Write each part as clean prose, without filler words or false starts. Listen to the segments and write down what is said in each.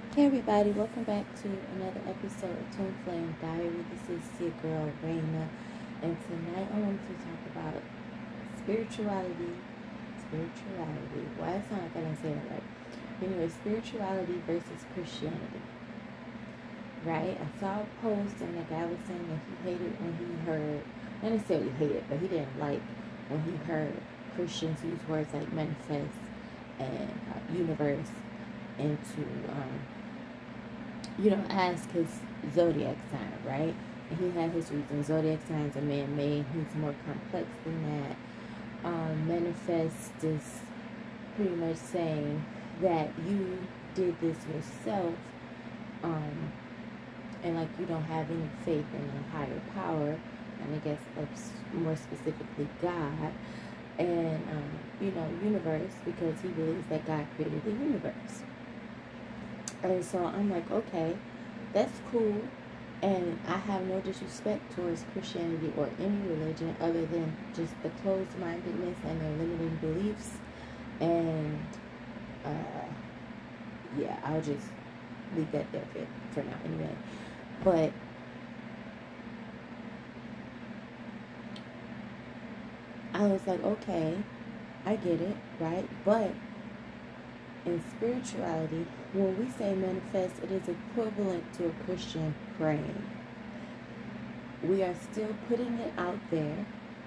Hey everybody, welcome back to another episode of Twin Flame Diary. This is your girl Raina, and tonight I wanted to talk about spirituality. Spirituality. Why it sound like I didn't say that right? Anyway, spirituality versus Christianity. Right? I saw a post and the guy was saying that he hated when he heard, not necessarily hated, but he didn't like when he heard Christians use words like manifest and universe into ask his zodiac sign, right? And he had his reasons. Zodiac signs are man-made. He's more complex than that. Manifest is pretty much saying that you did this yourself, and like you don't have any faith in a higher power, and I guess more specifically God, and universe, because he believes that God created the universe. And so I'm like, okay, that's cool. And I have no disrespect towards Christianity or any religion other than just the closed-mindedness and their limiting beliefs. And yeah, I'll just leave that there for now anyway. But I was like, okay, I get it, right? But in spirituality, when we say manifest, it is equivalent to a Christian praying. We are still putting it out there.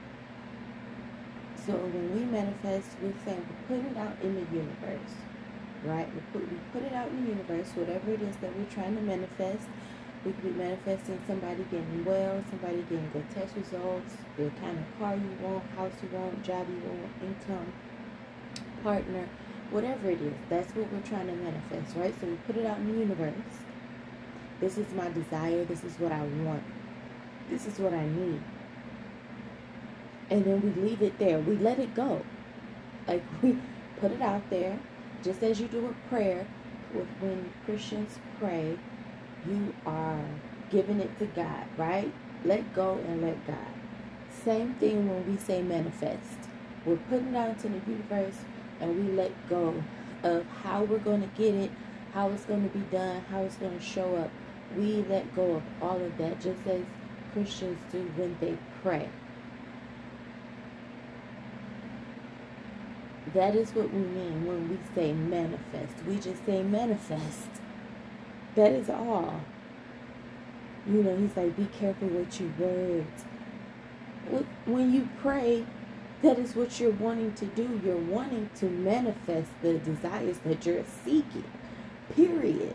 So when we manifest, we're saying we're putting it out in the universe, right? We put it out in the universe, whatever it is that we're trying to manifest. We could be manifesting somebody getting well, somebody getting good test results, the kind of car you want, house you want, job you want, income, partner, whatever it is. That's what we're trying to manifest, right? So we put it out in the universe. This is my desire. This is what I want. This is what I need. And then we leave it there. We let it go. Like, we put it out there. Just as you do a prayer, when Christians pray, you are giving it to God, right? Let go and let God. Same thing when we say manifest. We're putting it out into the universe, and we let go of how we're going to get it, how it's going to be done, how it's going to show up. We let go of all of that, just as Christians do when they pray. That is what we mean when we say manifest. We just say manifest. That is all. He's like, be careful with your words. When you pray, that is what you're wanting to do. You're wanting to manifest the desires that you're seeking. Period.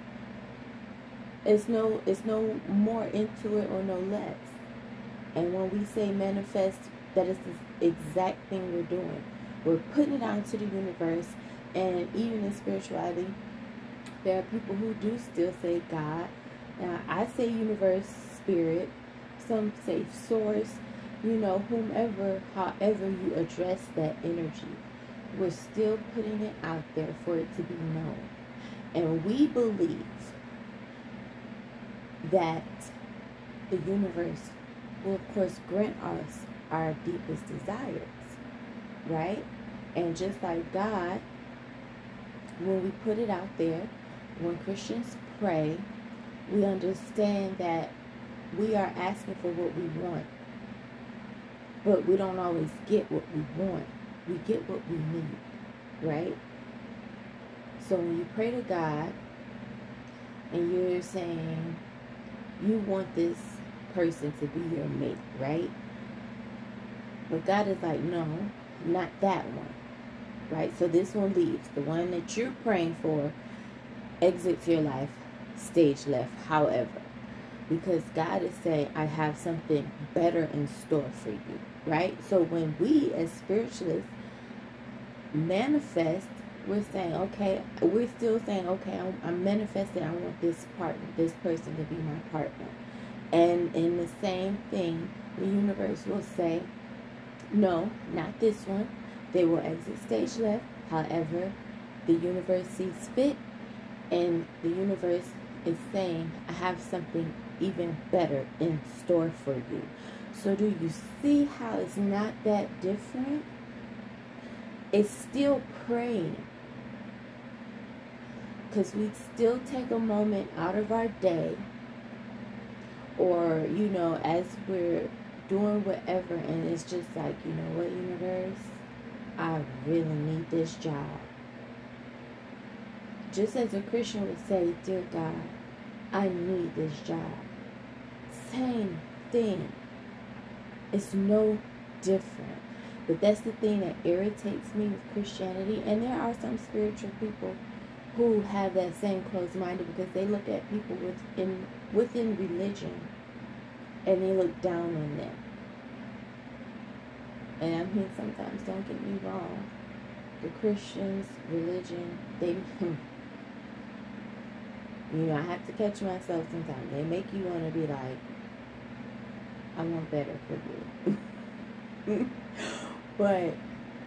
It's no more into it or no less. And when we say manifest, that is the exact thing we're doing. We're putting it out into the universe. And even in spirituality, there are people who do still say God. Now, I say universe, spirit. Some say source. Whomever, however you address that energy, we're still putting it out there for it to be known. And we believe that the universe will, of course, grant us our deepest desires, right? And just like God, when we put it out there, when Christians pray, we understand that we are asking for what we want. But we don't always get what we want. We get what we need, right? So when you pray to God and you're saying you want this person to be your mate, right? But God is like, no, not that one, right? So this one leaves. The one that you're praying for exits your life, stage left, however. Because God is saying, I have something better in store for you, right? So when we as spiritualists manifest, we're saying, okay, we're still saying, okay, I'm manifesting, I want this person to be my partner. And in the same thing, the universe will say, no, not this one. They will exit stage left. However, the universe sees fit, and the universe is saying, I have something even better in store for you. So do you see how it's not that different? It's still praying. because we still take a moment out of our day, or as we're doing whatever, and it's just like, you know what, universe, I really need this job. Just as a Christian would say, dear God, I need this job. Same thing. It's no different. But that's the thing that irritates me with Christianity. And there are some spiritual people who have that same closed-minded, because they look at people within religion and they look down on them. And I mean, sometimes, don't get me wrong, the Christians, religion, they I have to catch myself sometimes. They make you want to be like, I want better for you. But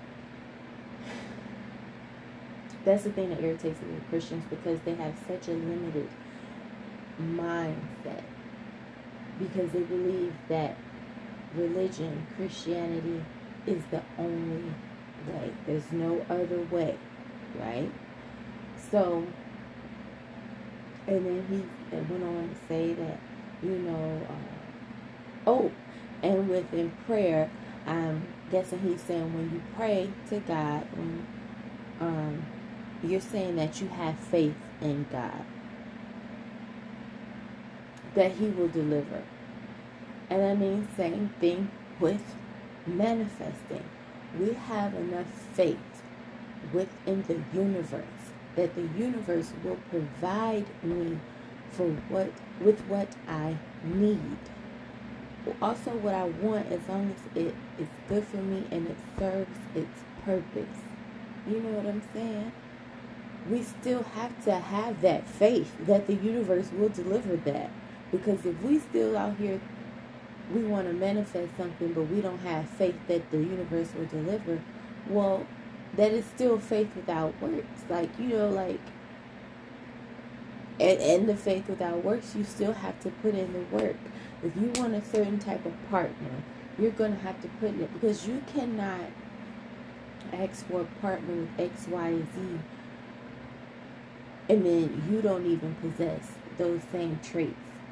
that's the thing that irritates me with Christians, because they have such a limited mindset, because they believe that religion, Christianity, is the only way. There's no other way, right? So, and then he went on to say that, and within prayer, I'm guessing he's saying when you pray to God, when you're saying that you have faith in God, that He will deliver. And I mean, same thing with manifesting. We have enough faith within the universe that the universe will provide me with what I need. Also what I want, as long as it is good for me and it serves its purpose. You know what I'm saying? We still have to have that faith that the universe will deliver that. Because if we still out here, we want to manifest something, but we don't have faith that the universe will deliver, well, that is still faith without works. And the faith without works, you still have to put in the work. If you want a certain type of partner, you're going to have to put in it, because you cannot ask for a partner with X, Y, Z, and then you don't even possess those same traits.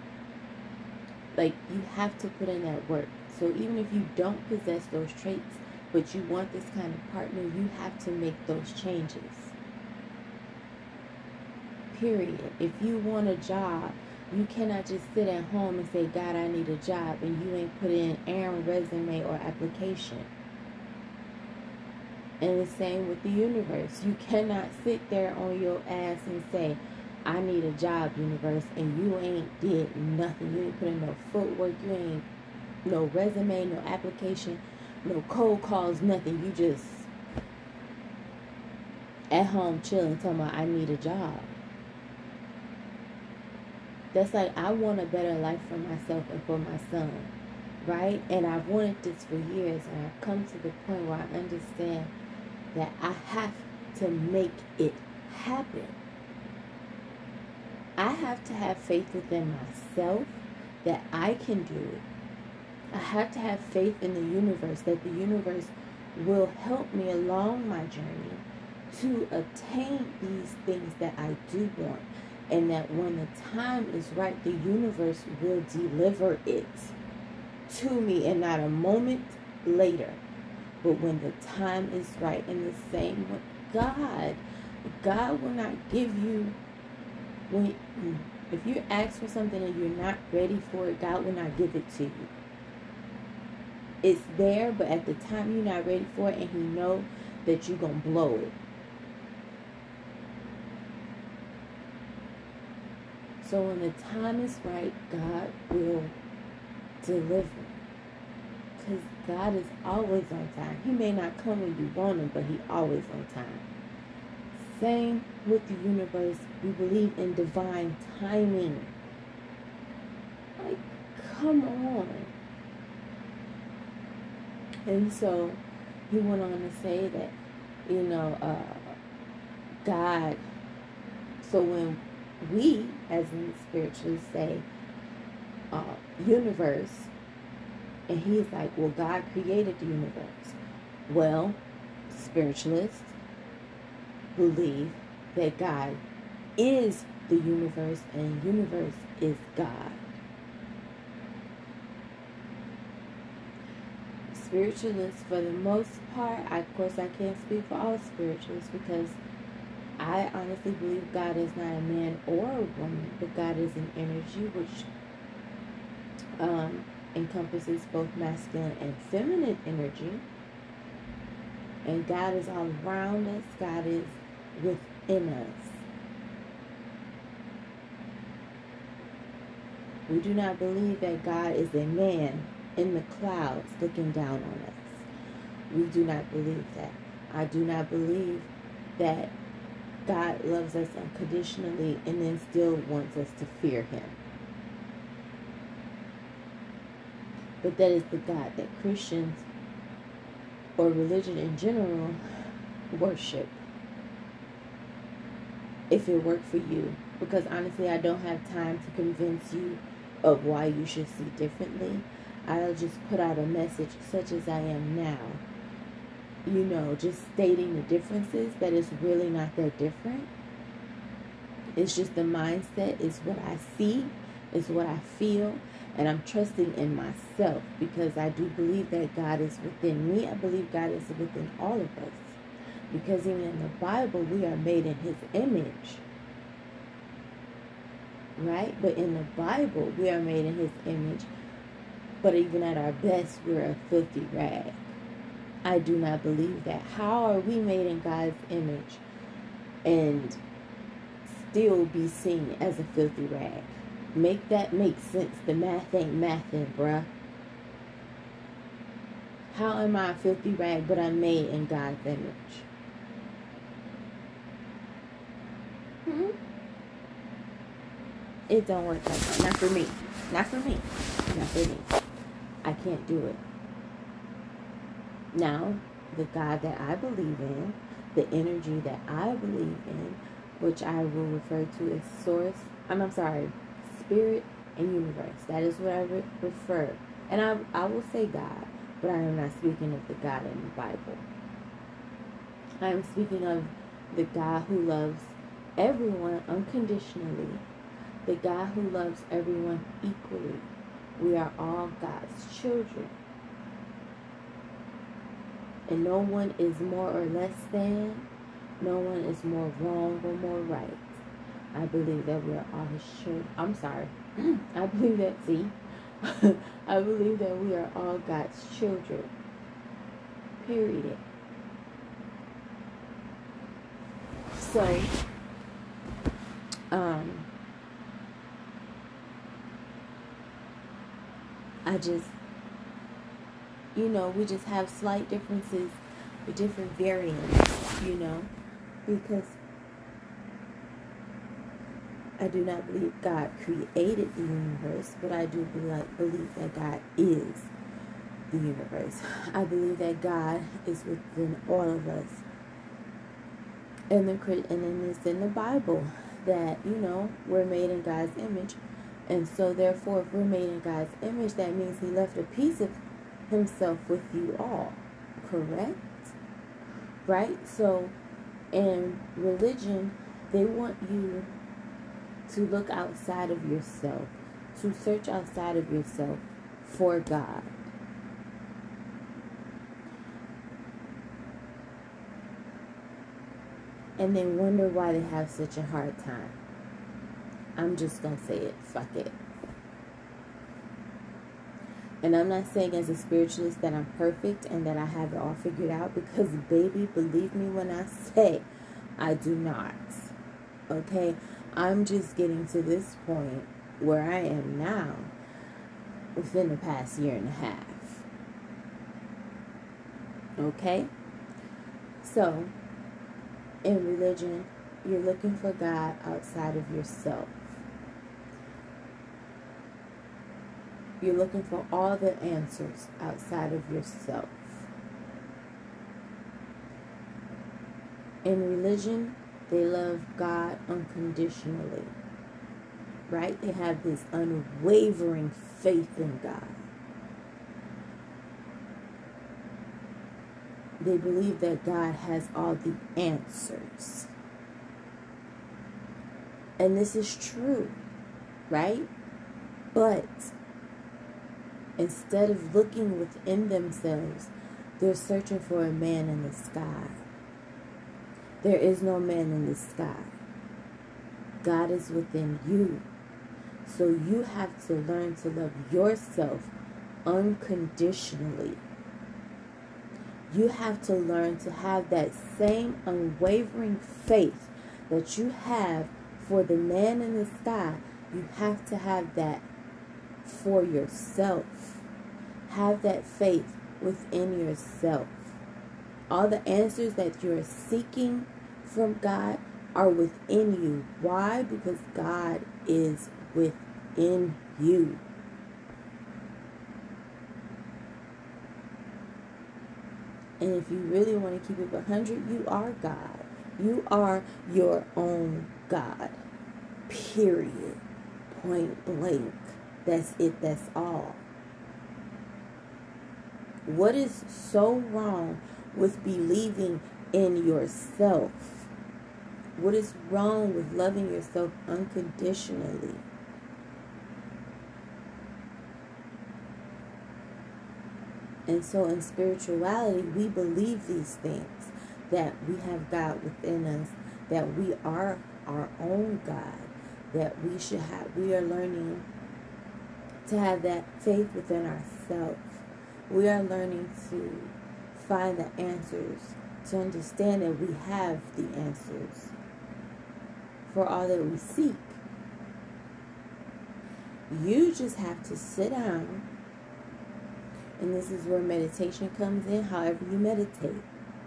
You have to put in that work. So even if you don't possess those traits, but you want this kind of partner, you have to make those changes. Period. If you want a job, you cannot just sit at home and say, God, I need a job, and you ain't put in Aaron resume or application. And the same with the universe. You cannot sit there on your ass and say, I need a job, universe, and you ain't did nothing. You ain't put in no footwork. You ain't no resume, no application, no cold calls, nothing. You just at home chilling, talking about, I need a job. That's like, I want a better life for myself and for my son, right? And I've wanted this for years, and I've come to the point where I understand that I have to make it happen. I have to have faith within myself that I can do it. I have to have faith in the universe, that the universe will help me along my journey to attain these things that I do want. And that when the time is right, the universe will deliver it to me, and not a moment later, but when the time is right. And the same with God. God will not give you, if you ask for something and you're not ready for it, God will not give it to you. It's there, but at the time you're not ready for it, and He knows that you're going to blow it. So when the time is right, God will deliver. Because God is always on time. He may not come when you want Him, but He's always on time. Same with the universe. We believe in divine timing. Come on. And so he went on to say that, God, so when we, as in spiritually, say universe, and he's like, well, God created the universe. Well, spiritualists believe that God is the universe, and the universe is God. Spiritualists, for the most part, of course I can't speak for all spiritualists, because I honestly believe God is not a man or a woman, but God is an energy which encompasses both masculine and feminine energy. And God is all around us. God is within us. We do not believe that God is a man in the clouds looking down on us. We do not believe that. I do not believe that God loves us unconditionally and then still wants us to fear him. But that is the God that Christians or religion in general worship. If it worked for you. Because honestly, I don't have time to convince you of why you should see differently. I'll just put out a message such as I am now. You know, just stating the differences, that it's really not that different. It's just the mindset, is what I see, is what I feel, and I'm trusting in myself, because I do believe that God is within me. I believe God is within all of us. Because even in the Bible, we are made in his image. Right? But in the Bible, we are made in his image. But even at our best, we're a filthy rag. I do not believe that. How are we made in God's image and still be seen as a filthy rag? Make that make sense. The math ain't mathin', bruh. How am I a filthy rag, but I'm made in God's image? It don't work like that. Not for me. Not for me. Not for me. I can't do it. Now, the God that I believe in, the energy that I believe in, which I will refer to as source, spirit and universe. That is what I refer. And I will say God, but I am not speaking of the God in the Bible. I am speaking of the God who loves everyone unconditionally, the God who loves everyone equally. We are all God's children. And no one is more or less than. No one is more wrong or more right. I believe that we are all his children. I'm sorry. I believe that, I believe that we are all God's children. Period. So, I just, we just have slight differences, different variants, because I do not believe God created the universe, but I do believe that God is the universe. I believe that God is within all of us. And then it's in the Bible that, we're made in God's image. And so, therefore, if we're made in God's image, that means he left a piece of himself with you all. Correct? Right? So, in religion, they want you to look outside of yourself, to search outside of yourself for God. And then wonder why they have such a hard time. I'm just going to say it. Fuck it. And I'm not saying as a spiritualist that I'm perfect and that I have it all figured out, because, baby, believe me when I say I do not. Okay? I'm just getting to this point where I am now within the past year and a half. Okay? So, in religion, you're looking for God outside of yourself. You're looking for all the answers outside of yourself. In religion, they love God unconditionally. Right? They have this unwavering faith in God. They believe that God has all the answers. And this is true, right? But instead of looking within themselves, they're searching for a man in the sky. There is no man in the sky. God is within you. So you have to learn to love yourself unconditionally. You have to learn to have that same unwavering faith that you have for the man in the sky. You have to have that for yourself. Have that faith within yourself. All the answers that you're seeking from God are within you. Why? Because God is within you. And if you really want to keep it 100, you are God. You are your own God. Period. Point blank. That's it. That's all. What is so wrong with believing in yourself? What is wrong with loving yourself unconditionally? And so in spirituality, we believe these things, that we have God within us, that we are our own God, that we are learning to have that faith within ourselves. We are learning to find the answers, to understand that we have the answers for all that we seek. You just have to sit down, and this is where meditation comes in, however you meditate.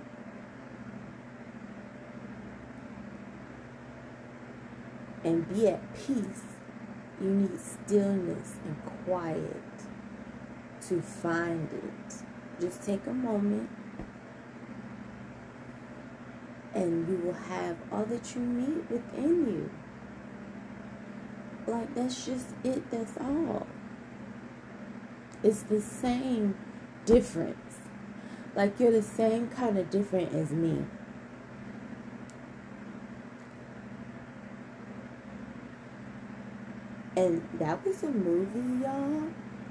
And be at peace. You need stillness and quiet to find it. Just take a moment, and you will have all that you need within you. Like, that's just it. That's all. It's the same difference. Like, you're the same kind of different as me. And that was a movie, y'all.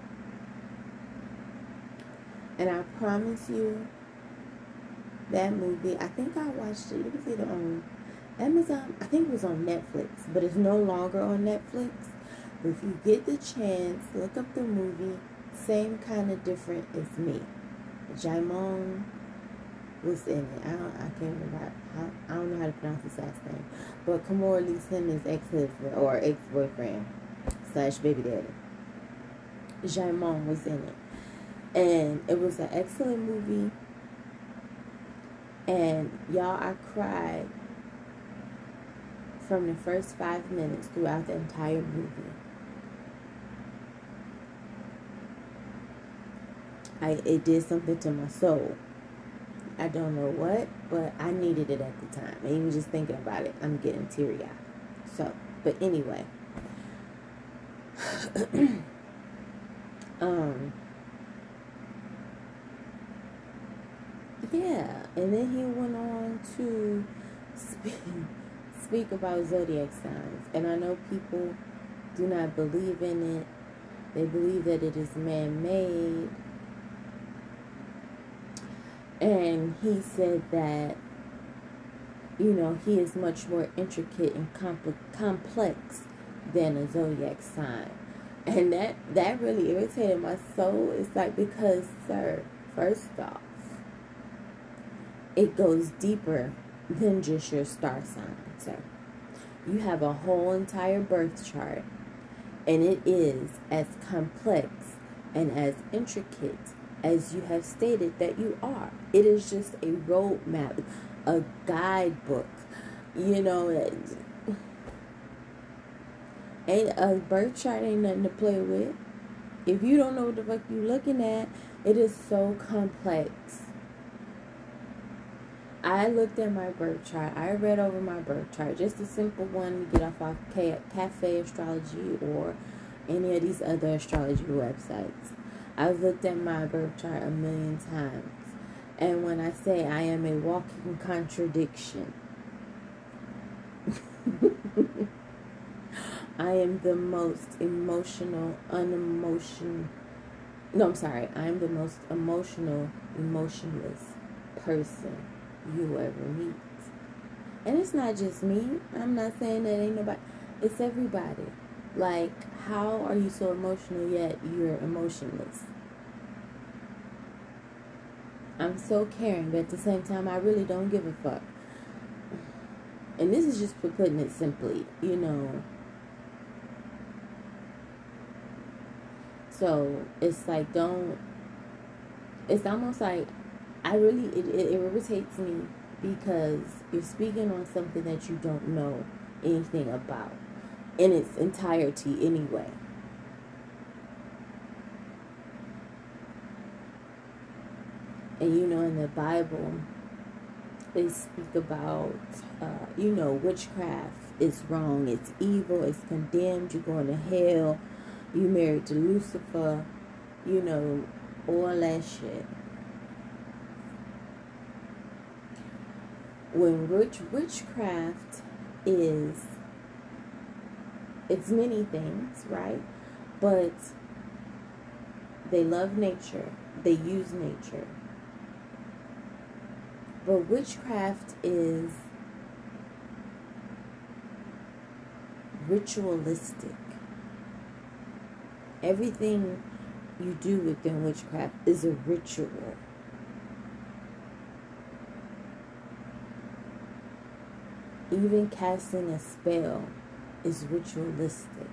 And I promise you, that movie, I think I watched it. It was either on Amazon. I think it was on Netflix. But it's no longer on Netflix. But if you get the chance, look up the movie. Same kind of different as me. Jaimon was in it. I can't remember. I don't know how to pronounce his last name. But Kimora Lee Simmons' ex-husband or ex-boyfriend / baby daddy. Jaimon was in it. And it was an excellent movie. And y'all, I cried from the first 5 minutes throughout the entire movie. It did something to my soul. I don't know what, but I needed it at the time. And even just thinking about it, I'm getting teary-eyed. So, but anyway. Yeah, and then he went on to speak about zodiac signs. And I know people do not believe in it. They believe that it is man-made. And he said that, you know, he is much more intricate and complex than a zodiac sign. And that really irritated my soul. It's like, because, sir, first off, it goes deeper than just your star sign, sir. You have a whole entire birth chart, and it is as complex and as intricate as you have stated that you are. It is just a roadmap, a guidebook. You know, ain't a birth chart ain't nothing to play with. If you don't know what the fuck you looking at, it is so complex. I looked at my birth chart. I read over my birth chart. Just a simple one to get off Cafe Astrology or any of these other astrology websites. I've looked at my birth chart a million times. And when I say I am a walking contradiction, I am the most emotional, unemotion. No, I'm sorry. I am the most emotional, emotionless person you will ever meet. And it's not just me. I'm not saying that ain't nobody. It's everybody. Like, how are you so emotional yet you're emotionless? I'm so caring, but at the same time, I really don't give a fuck. And this is just for putting it simply, you know. So it's like, don't. It's almost like it irritates me because you're speaking on something that you don't know anything about in its entirety anyway. And you know, in the Bible, they speak about, witchcraft is wrong, it's evil, it's condemned, you're going to hell, you married to Lucifer, you know, all that shit. When witchcraft is, it's many things, right? But they love nature, they use nature. But witchcraft is ritualistic. Everything you do within witchcraft is a ritual. Even casting a spell is ritualistic.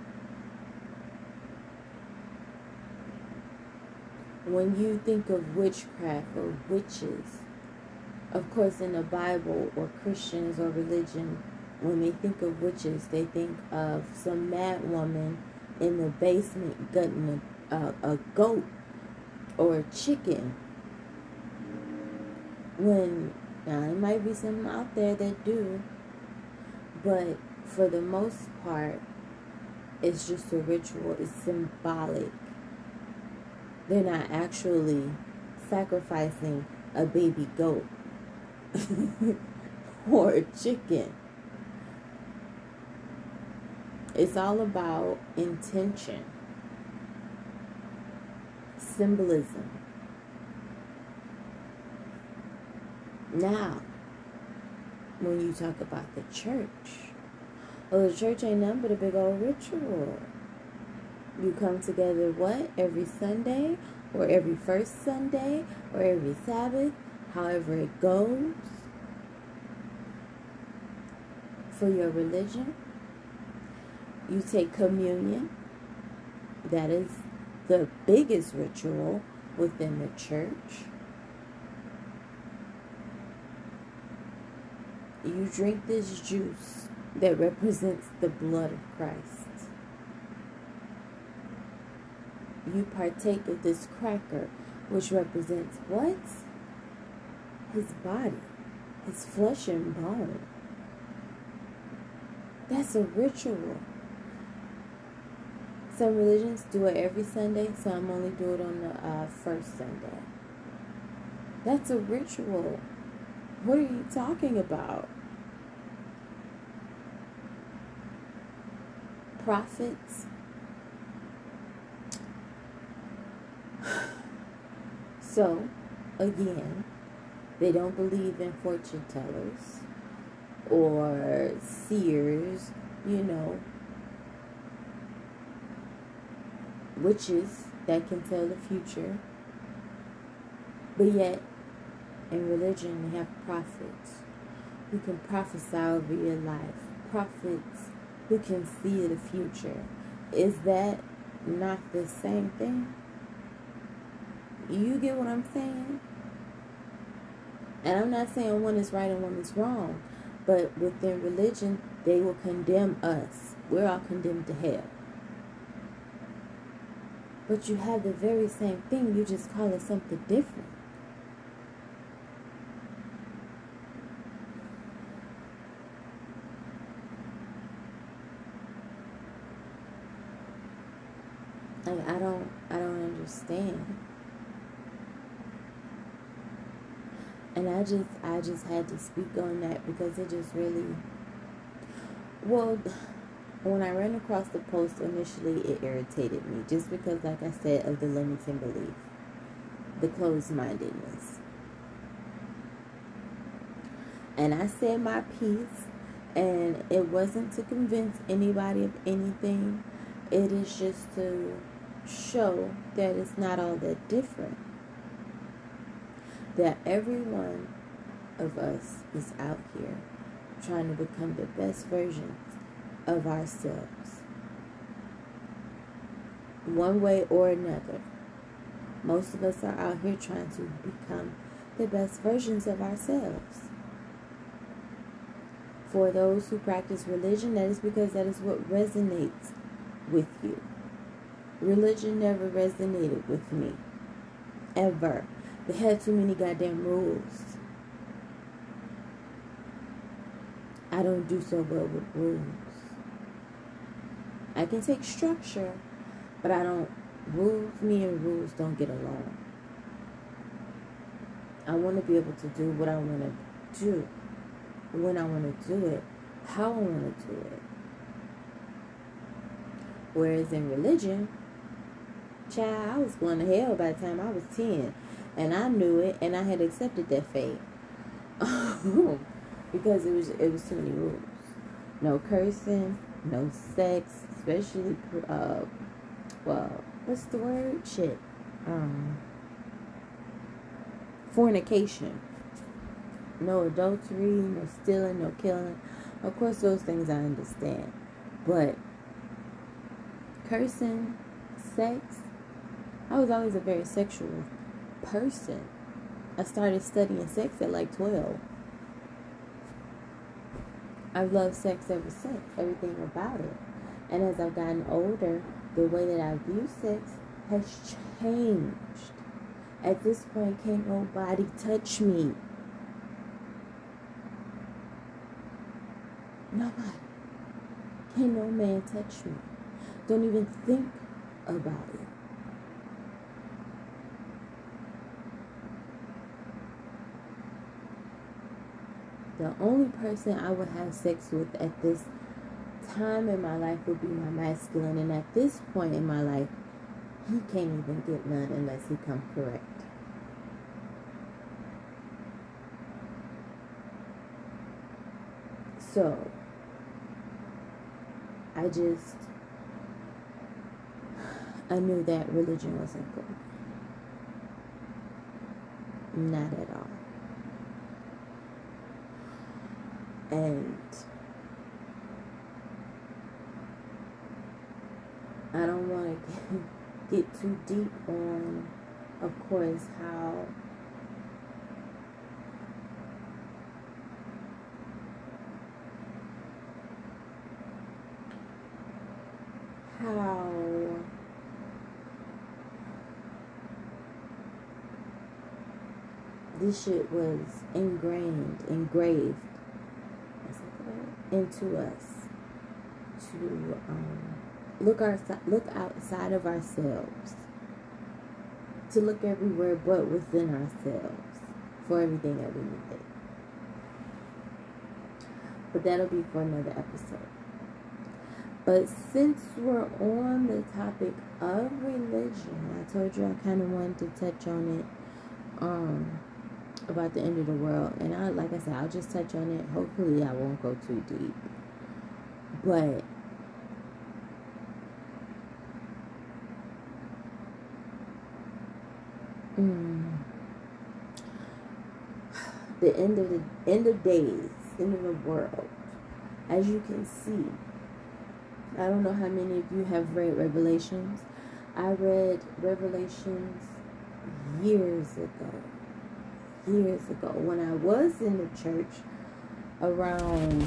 When you think of witchcraft or witches, of course in the Bible or Christians or religion, when they think of witches, they think of some mad woman in the basement gutting a goat or a chicken. When, now there might be some out there that do, but for the most part, it's just a ritual. It's symbolic. They're not actually sacrificing a baby goat or a chicken. It's all about intention, symbolism. Now, when you talk about the church, well, the church ain't nothing but a big old ritual. You come together, what? Every Sunday, or every first Sunday, or every Sabbath, however it goes, for your religion. You take communion. That is the biggest ritual within the church. You drink this juice that represents the blood of Christ. You partake of this cracker, which represents what? His body, his flesh and bone. That's a ritual. Some religions do it every Sunday, some only do it on the first Sunday. That's a ritual. What are you talking about? Prophets. So, again, they don't believe in fortune tellers or seers, you know, witches that can tell the future. But yet, in religion, they have prophets who can prophesy over your life. Prophets who can see the future. Is that not the same thing? You get what I'm saying? And I'm not saying one is right and one is wrong. But within religion, they will condemn us. We're all condemned to hell. But you have the very same thing. You just call it something different. Like, I don't understand. And I just had to speak on that because it just really, well, when I ran across the post initially, it irritated me just because, like I said, of the limiting belief, the closed-mindedness. And I said my piece, and it wasn't to convince anybody of anything. It is just to show that it's not all that different. That every one of us is out here trying to become the best versions of ourselves, one way or another. Most of us are out here trying to become the best versions of ourselves. For those who practice religion, that is because that is what resonates with you. Religion never resonated with me, ever. They had too many goddamn rules. I don't do so well with rules. I can take structure, but me and rules don't get along. I want to be able to do what I want to do, when I want to do it, how I want to do it. Whereas in religion, child, I was going to hell by the time I was 10. And I knew it, and I had accepted that fate. Because it was too many rules. No cursing, no sex, especially, what's the word? Shit. Fornication. No adultery, no stealing, no killing. Of course, those things I understand. But cursing, sex, I was always a very sexual person. I started studying sex at like 12. I've loved sex ever since, everything about it. And as I've gotten older, the way that I view sex has changed. At this point, can't nobody touch me. Nobody. Can't no man touch me. Don't even think about it. The only person I would have sex with at this time in my life would be my masculine. And at this point in my life, he can't even get none unless he comes correct. So, I knew that religion wasn't good. Not at all. And I don't want to get too deep on, of course, how this shit was engraved into us to look outside of ourselves, to look everywhere but within ourselves for everything that we need. But that'll be for another episode. But since we're on the topic of religion, I told you I kind of wanted to touch on it about the end of the world. And like I said, I'll just touch on it. Hopefully I won't go too deep. But the end of days, end of the world. As you can see, I don't know how many of you have read Revelations. I read Revelations years ago when I was in the church around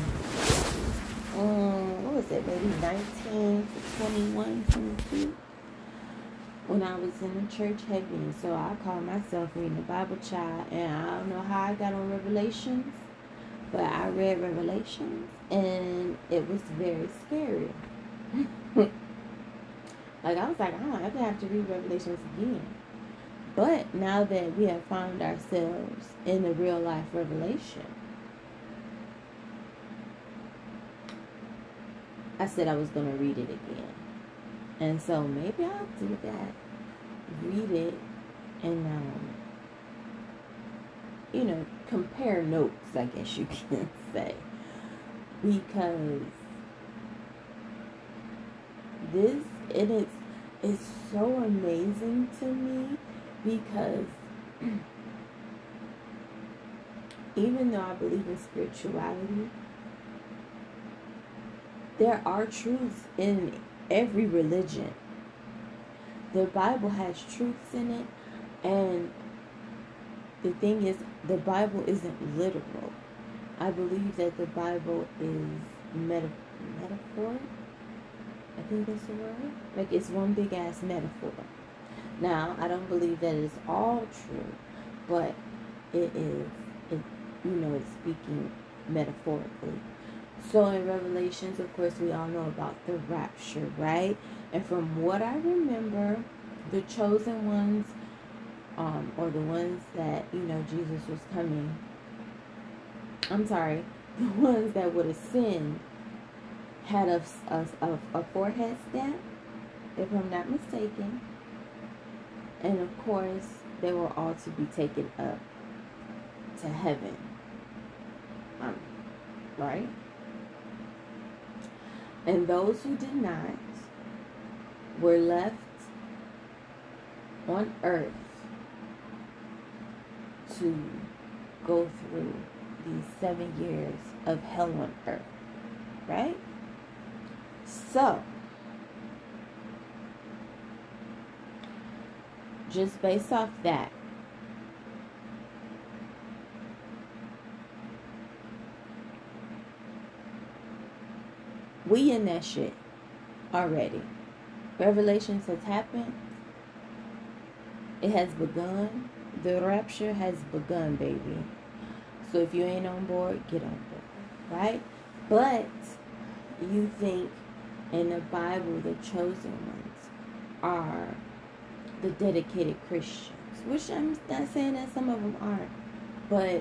what was it, maybe 19 to 21, 22, when I was in the church heavy. So I call myself reading the Bible, child, and I don't know how I got on Revelations, but I read Revelations and it was very scary. Like, I was like, I don't ever have to read Revelations again. But now that we have found ourselves in the real life revelation, I said I was going to read it again. And so maybe I'll do that. Read it and, compare notes, I guess you can say. Because it's so amazing to me, because even though I believe in spirituality, there are truths in every religion. The Bible has truths in it, and the thing is, the Bible isn't literal. I believe that the Bible is metaphor. I think that's the word. Like, it's one big ass metaphor. Now, I don't believe that it's all true, but it's speaking metaphorically. So in Revelations, of course, we all know about the rapture, right? And from what I remember, the chosen ones, or the ones that, Jesus was coming, the ones that would ascend had a forehead stamp, if I'm not mistaken. And of course, they were all to be taken up to heaven. Right? And those who did not were left on earth to go through these 7 years of hell on earth. Right? So, just based off that, we in that shit already. Revelations has happened. It has begun. The rapture has begun, baby. So if you ain't on board, get on board, right? But you think in the Bible the chosen ones are the dedicated Christians, which I'm not saying that some of them aren't, but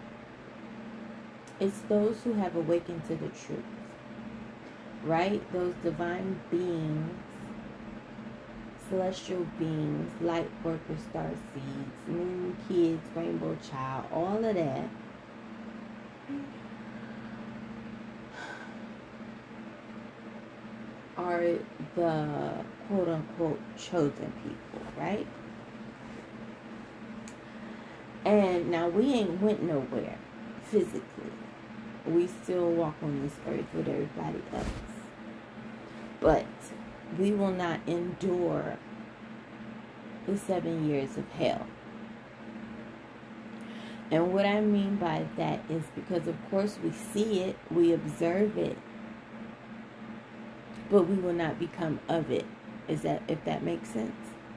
it's those who have awakened to the truth, right? Those divine beings, celestial beings, light workers, star seeds, moon kids, rainbow child, all of that. Are the quote-unquote chosen people, right? And now we ain't went nowhere physically. We still walk on this earth with everybody else. But we will not endure the 7 years of hell. And what I mean by that is because, of course, we see it, we observe it, but we will not become of it. If that makes sense?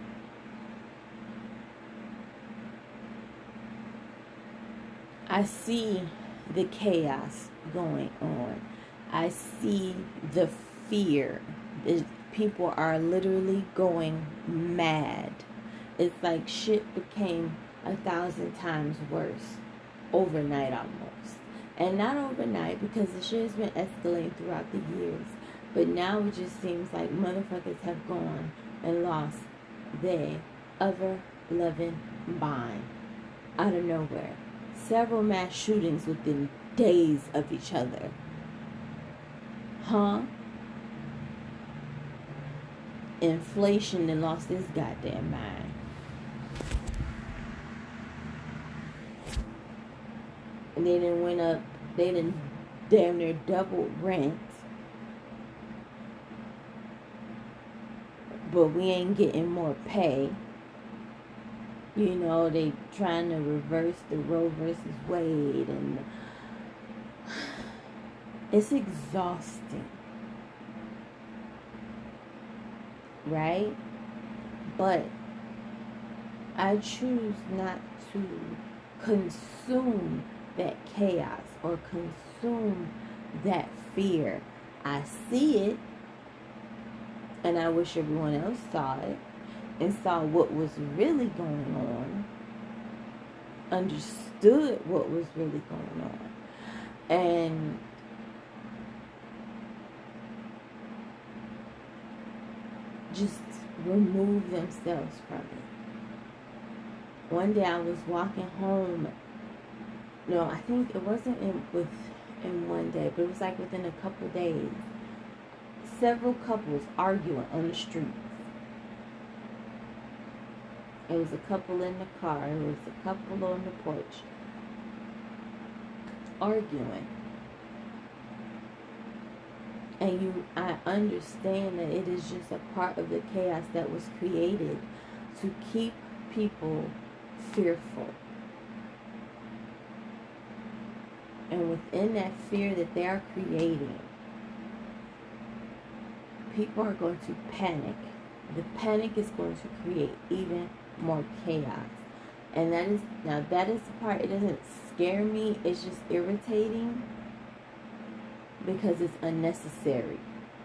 I see the chaos going on. I see the fear. People are literally going mad. It's like shit became 1,000 times worse overnight almost. And not overnight, because the shit has been escalating throughout the years. But now it just seems like motherfuckers have gone and lost their ever-loving mind out of nowhere. Several mass shootings within days of each other. Huh? Inflation and lost his goddamn mind. And they done went up, they done damn near doubled rent. But we ain't getting more pay. You know, they trying to reverse the Roe versus Wade, and it's exhausting. Right? But I choose not to consume that chaos or consume that fear. I see it, and I wish everyone else saw it and saw what was really going on, understood what was really going on. And just remove themselves from it. One day I was walking home. No, I think it wasn't in one day, but it was like within a couple days. Several couples arguing on the streets. It was a couple in the car. It was a couple on the porch arguing. And I understand that it is just a part of the chaos that was created to keep people fearful. And within that fear that they are creating, people are going to panic. The panic is going to create even more chaos. And that is the part, it doesn't scare me, it's just irritating because it's unnecessary.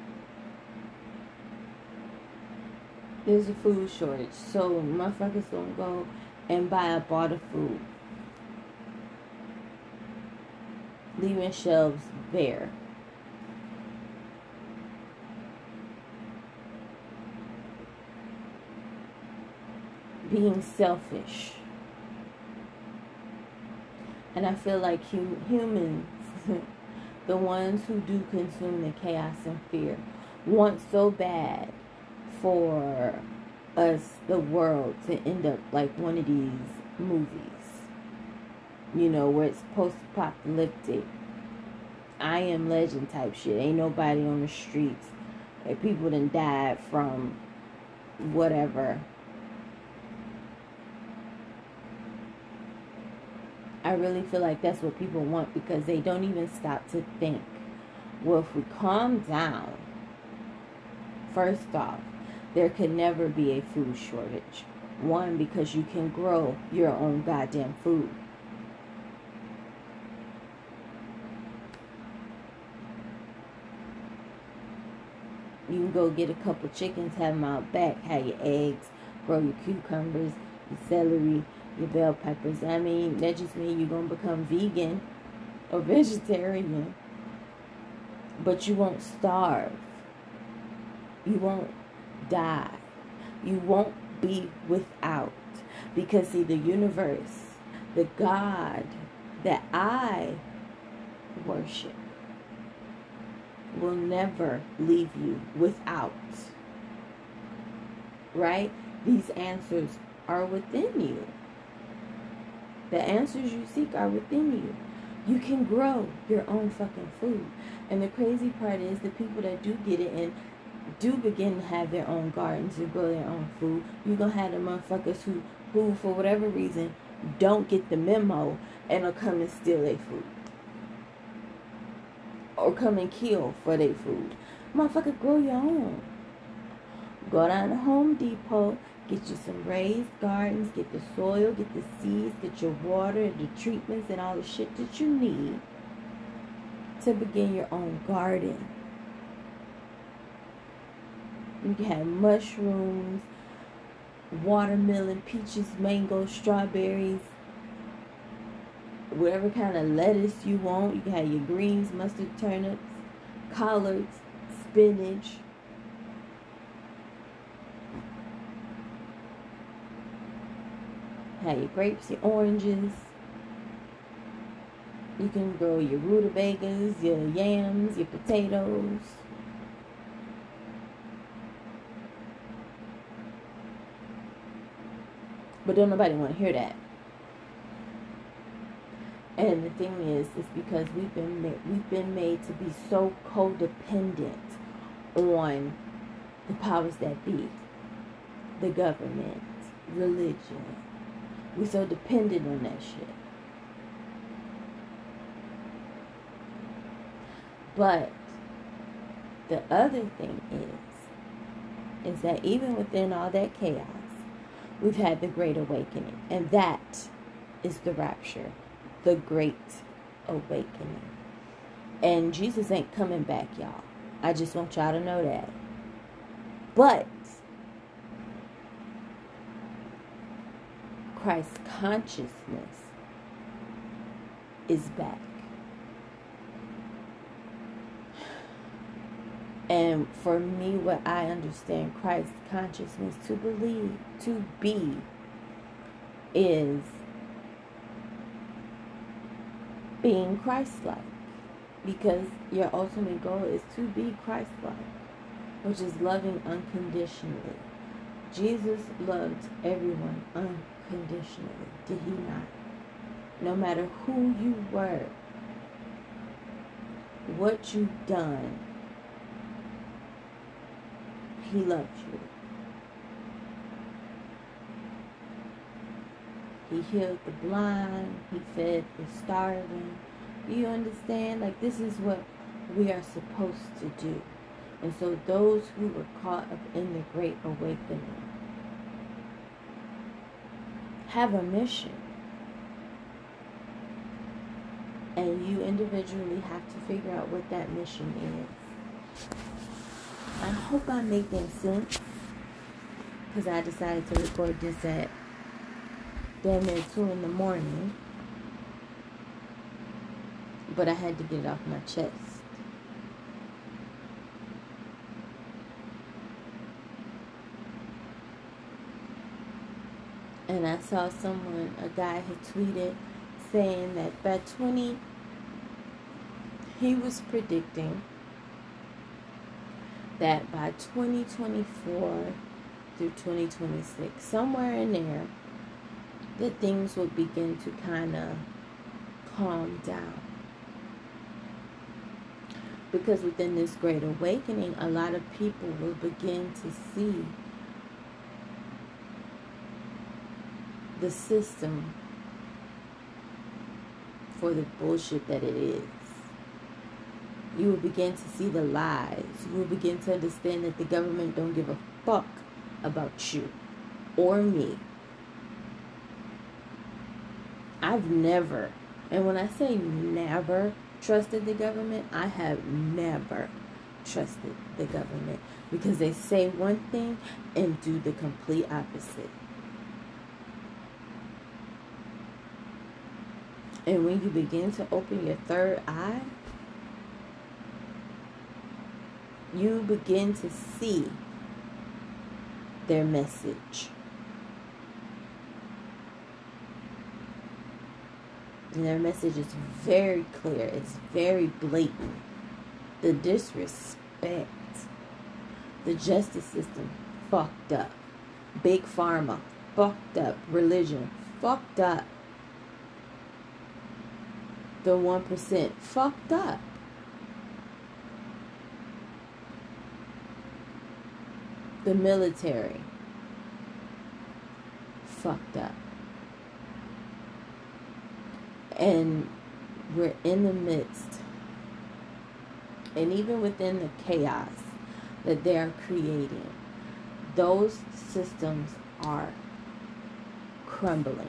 There's a food shortage, so motherfuckers gonna go and buy a bottle of food, leaving shelves bare. Being selfish. And I feel like humans, the ones who do consume the chaos and fear, want so bad for us, the world, to end up like one of these movies, you know, where it's post-apocalyptic, I Am Legend type shit. Ain't nobody on the streets. Like, people done died from whatever. I really feel like that's what people want, because they don't even stop to think, well, if we calm down, first off, there could never be a food shortage. One, because you can grow your own goddamn food. You can go get a couple chickens, have them out back, have your eggs, grow your cucumbers, your celery, your bell peppers. I mean, that just means you're going to become vegan or vegetarian. But you won't starve. You won't die. You won't be without. Because, see, the universe, the God that I worship, will never leave you without. Right? These answers are within you. The answers you seek are within you. You can grow your own fucking food. And the crazy part is, the people that do get it and do begin to have their own gardens and grow their own food, you're going to have the motherfuckers who, for whatever reason, don't get the memo and will come and steal their food. Or come and kill for their food. Motherfucker, grow your own. Go down to Home Depot, get you some raised gardens, get the soil, get the seeds, get your water, the treatments, and all the shit that you need to begin your own garden. You can have mushrooms, watermelon, peaches, mangoes, strawberries, whatever kind of lettuce you want. You can have your greens, mustard, turnips, collards, spinach. Have your grapes, your oranges. You can grow your rutabagas, your yams, your potatoes. But don't nobody want to hear that. And the thing is, it's because we've been made to be so codependent on the powers that be, the government, religion. We're so dependent on that shit. But the other thing is that even within all that chaos, we've had the Great Awakening. And that is the rapture. The Great Awakening. And Jesus ain't coming back, y'all. I just want y'all to know that. But Christ consciousness is back. And for me, what I understand Christ consciousness to be, is being Christ-like. Because your ultimate goal is to be Christ-like, which is loving unconditionally. Jesus loved everyone unconditionally. Did he not? No matter who you were, what you've done, he loved you. He healed the blind. He fed the starving. You understand? Like, this is what we are supposed to do. And so those who were caught up in the Great Awakening have a mission. And you individually have to figure out what that mission is. I hope I'm making sense, because I decided to record this at damn near 2 in the morning. But I had to get it off my chest. And I saw a guy had tweeted saying that by he was predicting that by 2024 through 2026, somewhere in there, that things would begin to kind of calm down. Because within this Great Awakening, a lot of people will begin to see the system for the bullshit that it is. You will begin to see the lies. You will begin to understand that the government don't give a fuck about you or me. I've never, and when I say never trusted the government, I have never trusted the government, because they say one thing and do the complete opposite. And when you begin to open your third eye, you begin to see their message. And their message is very clear. It's very blatant. The disrespect. The justice system fucked up. Big Pharma fucked up. Religion fucked up. The 1% fucked up. The military fucked up. And we're in the midst, and even within the chaos that they are creating, those systems are crumbling.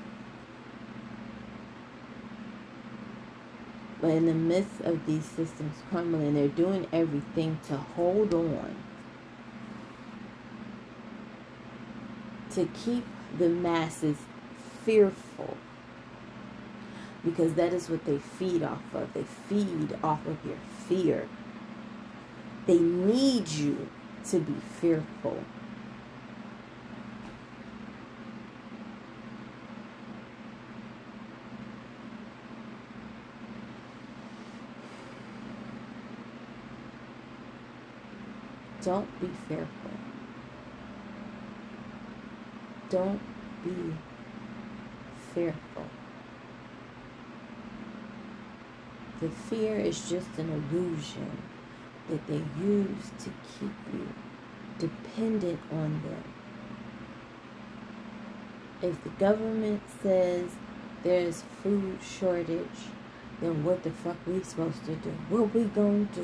But in the midst of these systems crumbling, they're doing everything to hold on, to keep the masses fearful. Because that is what they feed off of. They feed off of your fear. They need you to be fearful. Don't be fearful. Don't be fearful. The fear is just an illusion that they use to keep you dependent on them. If the government says there's food shortage, then what the fuck we supposed to do? What we gonna do?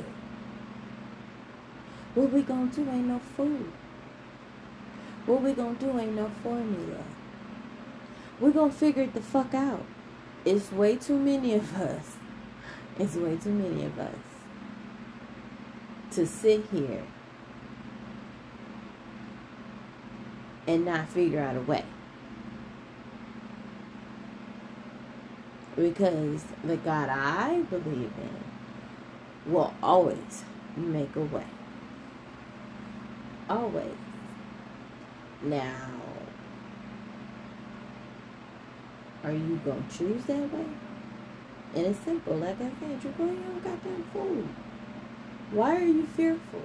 What we gonna do ain't no food. What we gonna do ain't no formula. We're gonna figure it the fuck out. It's way too many of us. It's way too many of us to sit here and not figure out a way. Because the God I believe in will always make a way. Always. Now, are you going to choose that way? And it's simple. Like I said, you're growing your own goddamn food. Why are you fearful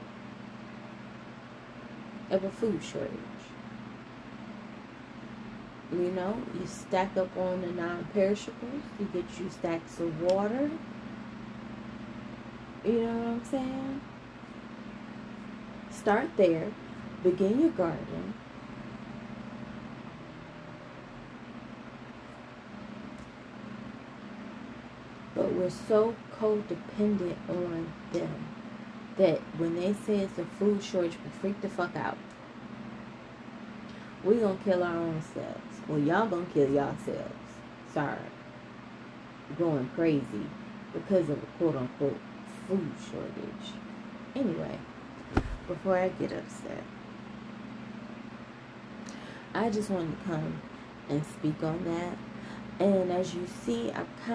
of a food shortage? You know, you stack up on the non-perishables. You get you stacks of water. You know what I'm saying? Start there. Begin your garden. But we're so codependent on them that when they say it's a food shortage, we freak the fuck out. We gonna kill our own selves. Well, y'all gonna kill yourselves. Sorry. Going crazy because of a quote-unquote food shortage. Anyway, before I get upset, I just wanted to come and speak on that. And as you see,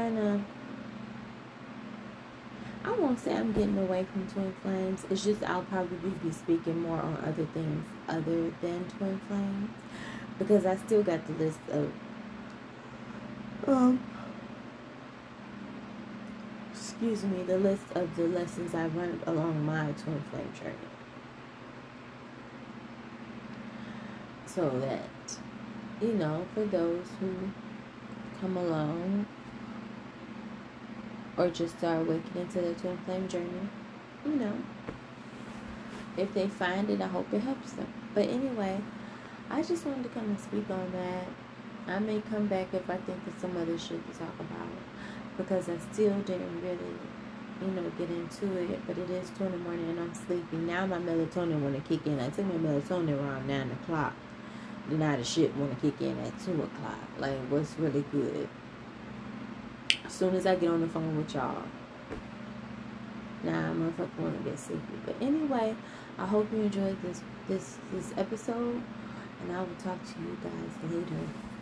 I won't say I'm getting away from Twin Flames. It's just I'll probably be speaking more on other things other than Twin Flames. Because I still got the list of the list of the lessons I've learned along my Twin Flame journey. So that, you know, for those who come along or just start awakening to their Twin Flame journey, you know, if they find it, I hope it helps them. But anyway, I just wanted to come and speak on that. I may come back if I think of some other shit to talk about, because I still didn't really, you know, get into it. But it is 2 in the morning and I'm sleepy. Now my melatonin want to kick in. I took my melatonin around 9 o'clock. Now the shit want to kick in at 2 o'clock. Like, what's really good? As soon as I get on the phone with y'all, nah, motherfucker want to get sleepy. But anyway, I hope you enjoyed this episode. And I will talk to you guys later.